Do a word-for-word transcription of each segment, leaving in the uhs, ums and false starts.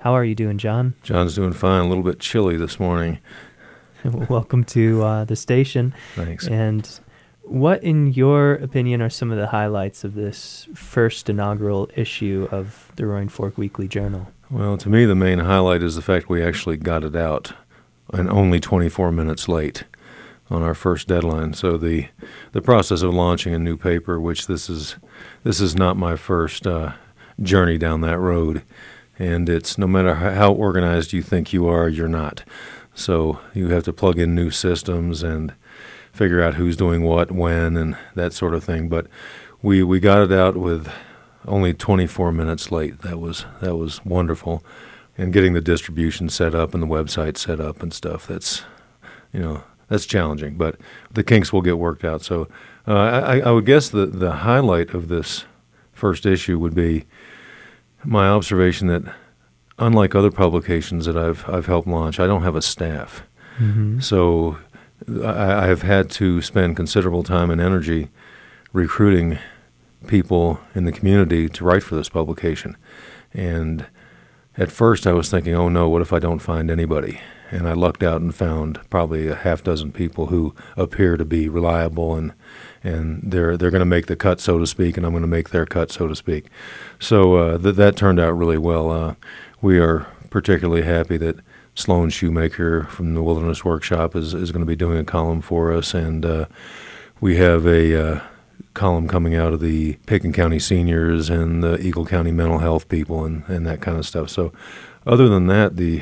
How are you doing, John? John's doing fine. A little bit chilly this morning. Welcome to uh, the station. Thanks. And what, in your opinion, are some of the highlights of this first inaugural issue of the Roaring Fork Weekly Journal? Well, to me, the main highlight is the fact we actually got it out, and only twenty-four minutes late on our first deadline. So the the process of launching a new paper, which this is this is not my first uh, journey down that road, and it's no matter how organized you think you are, you're not. So you have to plug in new systems and figure out who's doing what, when, and that sort of thing. But we we got it out with only twenty-four minutes late. That was that was wonderful, and getting the distribution set up and the website set up and stuff. That's you know that's challenging, but the kinks will get worked out. So uh, I, I would guess the the highlight of this first issue would be my observation that, unlike other publications that I've I've helped launch, I don't have a staff. Mm-hmm. So I, I have had to spend considerable time and energy recruiting people in the community to write for this publication. And at first I was thinking, oh no, what if I don't find anybody? And I lucked out and found probably a half dozen people who appear to be reliable, and and they're they're going to make the cut, so to speak, and I'm going to make their cut, so to speak. So uh, th- that turned out really well. Uh, we are particularly happy that Sloan Shoemaker from the Wilderness Workshop is, is going to be doing a column for us, and uh, we have a uh, column coming out of the Pitkin County Seniors and the Eagle County Mental Health people and, and that kind of stuff. So other than that, the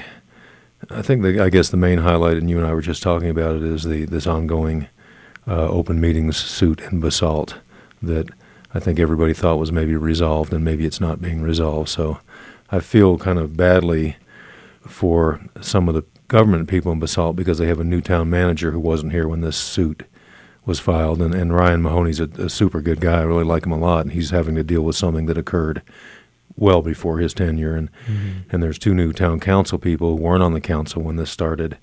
I think the, I guess the main highlight, and you and I were just talking about it, is the this ongoing uh, open meetings suit in Basalt that I think everybody thought was maybe resolved, and maybe it's not being resolved. So I feel kind of badly for some of the government people in Basalt because they have a new town manager who wasn't here when this suit was filed, and, and Ryan Mahoney's a, a super good guy. I really like him a lot, and he's having to deal with something that occurred well before his tenure, and mm-hmm. and there's two new town council people who weren't on the council when this started,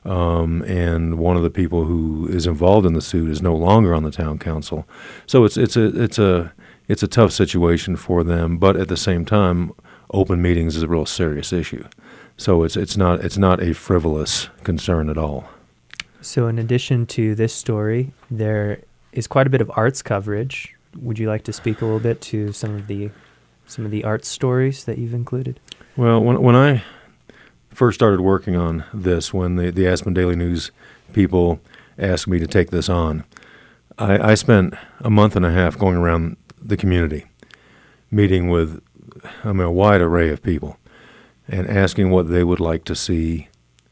um, and one of the people who is involved in the suit is no longer on the town council. So it's it's a it's a it's a tough situation for them, but at the same time, open meetings is a real serious issue. So it's it's not it's not a frivolous concern at all. So in addition to this story, there is quite a bit of arts coverage. Would you like to speak a little bit to some of the some of the arts stories that you've included? Well, when when I first started working on this, when the, the Aspen Daily News people asked me to take this on, I, I spent a month and a half going around the community, meeting with I mean, a wide array of people, and asking what they would like to see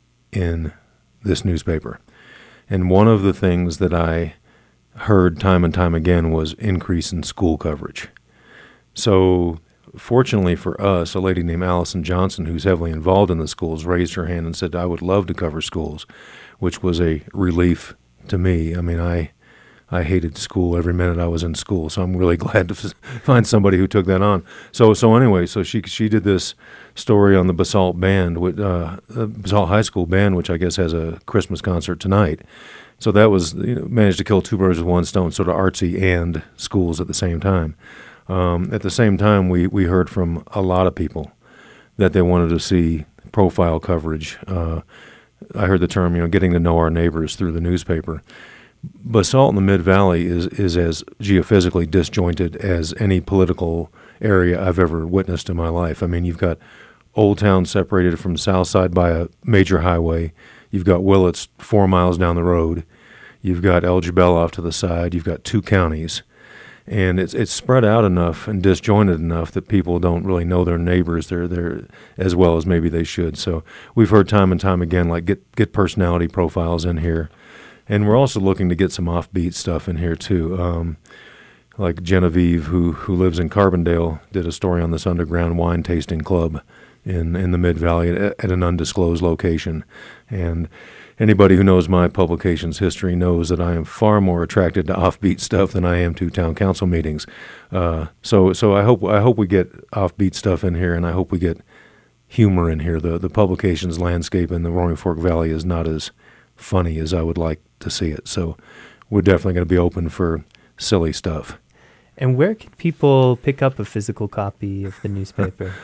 in this newspaper. And one of the things that I heard time and time again was increase in school coverage. So fortunately for us, a lady named Allison Johnson, who's heavily involved in the schools, raised her hand and said, I would love to cover schools, which was a relief to me. I mean, I I hated school every minute I was in school, so I'm really glad to f- find somebody who took that on. So so anyway, so she she did this story on the Basalt Band, with, uh, the Basalt High School Band, which I guess has a Christmas concert tonight. So that was, you know, managed to kill two birds with one stone, sort of artsy and schools at the same time. Um, at the same time, we, we heard from a lot of people that they wanted to see profile coverage. Uh, I heard the term, you know, getting to know our neighbors through the newspaper. Basalt in the Mid-Valley is, is as geophysically disjointed as any political area I've ever witnessed in my life. I mean, you've got Old Town separated from South Side by a major highway. You've got Willits four miles down the road. You've got El Jebel off to the side. You've got two counties. And it's it's spread out enough and disjointed enough that people don't really know their neighbors they're, they're, as well as maybe they should. So we've heard time and time again, like, get, get personality profiles in here. And we're also looking to get some offbeat stuff in here, too. Um, like Genevieve, who who lives in Carbondale, did a story on this underground wine tasting club in, in the Mid-Valley at, at an undisclosed location. And anybody who knows my publication's history knows that I am far more attracted to offbeat stuff than I am to town council meetings. Uh, so so I hope I hope we get offbeat stuff in here, and I hope we get humor in here. The, the publication's landscape in the Roaring Fork Valley is not as funny as I would like to see it. So we're definitely going to be open for silly stuff. And where can people pick up a physical copy of the newspaper?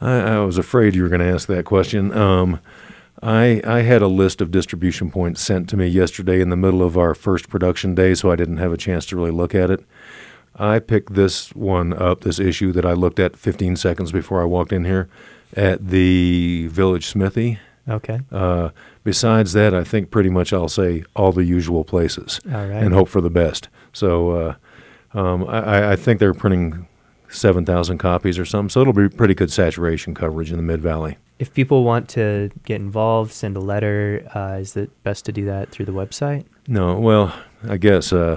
I, I was afraid you were going to ask that question. Um, I I had a list of distribution points sent to me yesterday in the middle of our first production day, so I didn't have a chance to really look at it. I picked this one up, this issue that I looked at fifteen seconds before I walked in here, at the Village Smithy. Okay. Uh, besides that, I think pretty much I'll say all the usual places All right. and hope for the best. So uh, um, I, I think they're printing seven thousand copies or something, so it'll be pretty good saturation coverage in the Mid-Valley. If people want to get involved, send a letter, uh, is it best to do that through the website? No, well, I guess uh,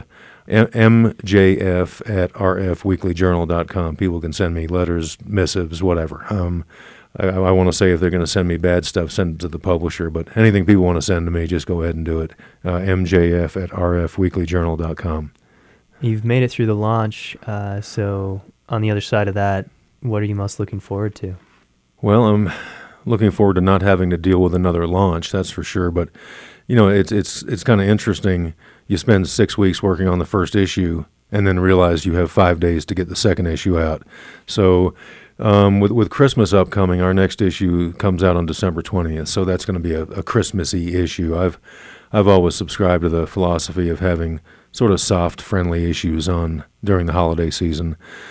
M J F at R F weekly journal dot com. People can send me letters, missives, whatever. Um, I, I want to say if they're going to send me bad stuff, send it to the publisher. But anything people want to send to me, just go ahead and do it. Uh, M J F at R F weekly journal dot com. You've made it through the launch, uh, so on the other side of that, what are you most looking forward to? Well, I'm looking forward to not having to deal with another launch, that's for sure. But, you know, it's it's it's kind of interesting. You spend six weeks working on the first issue and then realize you have five days to get the second issue out. So um, with with Christmas upcoming, our next issue comes out on December twentieth. So that's going to be a, a Christmassy issue. I've I've always subscribed to the philosophy of having sort of soft, friendly issues on during the holiday season.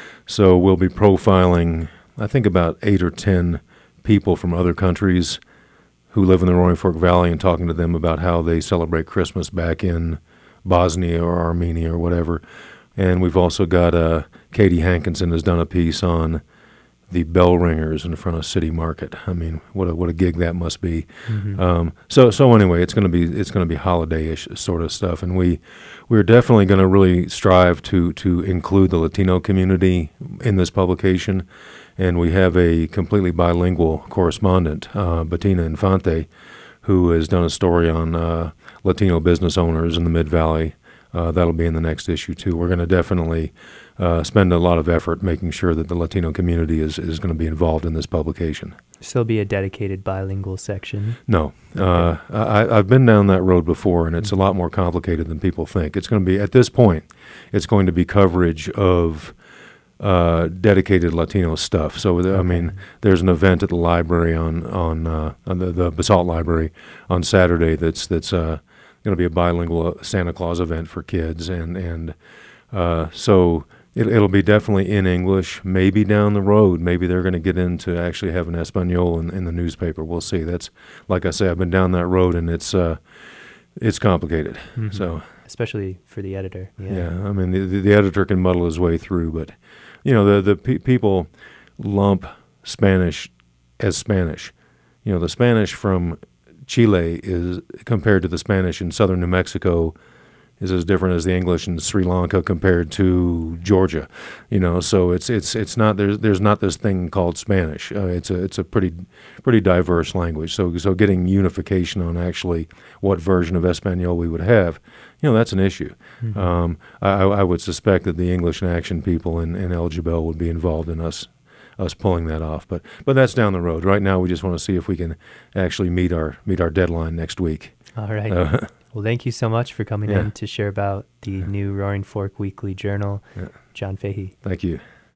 So we'll be profiling, I think, about eight or ten people from other countries who live in the Roaring Fork Valley and talking to them about how they celebrate Christmas back in Bosnia or Armenia or whatever. And we've also got uh, Katie Hankinson has done a piece on the bell ringers in front of City Market. I mean, what a what a gig that must be. Mm-hmm. Um, so so anyway, it's going to be it's going to be holiday-ish sort of stuff, and we we're definitely going to really strive to to include the Latino community in this publication. And we have a completely bilingual correspondent, uh, Bettina Infante, who has done a story on uh, Latino business owners in the Mid-Valley. Uh, that'll be in the next issue, too. We're going to definitely uh, spend a lot of effort making sure that the Latino community is, is going to be involved in this publication. So there'll be a dedicated bilingual section? No. Uh, I, I've been down that road before, and it's a lot more complicated than people think. It's going to be, at this point, it's going to be coverage of Uh, dedicated Latino stuff. So, I mean, there's an event at the library on on, uh, on the, the Basalt Library on Saturday that's that's uh, going to be a bilingual Santa Claus event for kids, and and uh, so it, it'll be definitely in English. Maybe down the road, maybe they're going to get into actually having Espanol in, in the newspaper. We'll see. That's, like I say, I've been down that road, and it's uh, it's complicated. Mm-hmm. So, especially for the editor. Yeah, yeah I mean, the, the editor can muddle his way through, but you know, the the pe- people lump Spanish as Spanish. You know, the Spanish from Chile is compared to the Spanish in southern New Mexico is as different as the English in Sri Lanka compared to Georgia. You know, so it's it's it's not there's there's not this thing called Spanish. Uh, it's a it's a pretty pretty diverse language. So so getting unification on actually what version of Espanol we would have, you know, that's an issue. Mm-hmm. Um, I, I would suspect that the English in Action people in, in El Jebel would be involved in us us pulling that off. But but that's down the road. Right now, we just want to see if we can actually meet our meet our deadline next week. All right. Uh, well, thank you so much for coming yeah. in to share about the Yeah. new Roaring Fork Weekly Journal. Yeah. John Fahey. Thank you.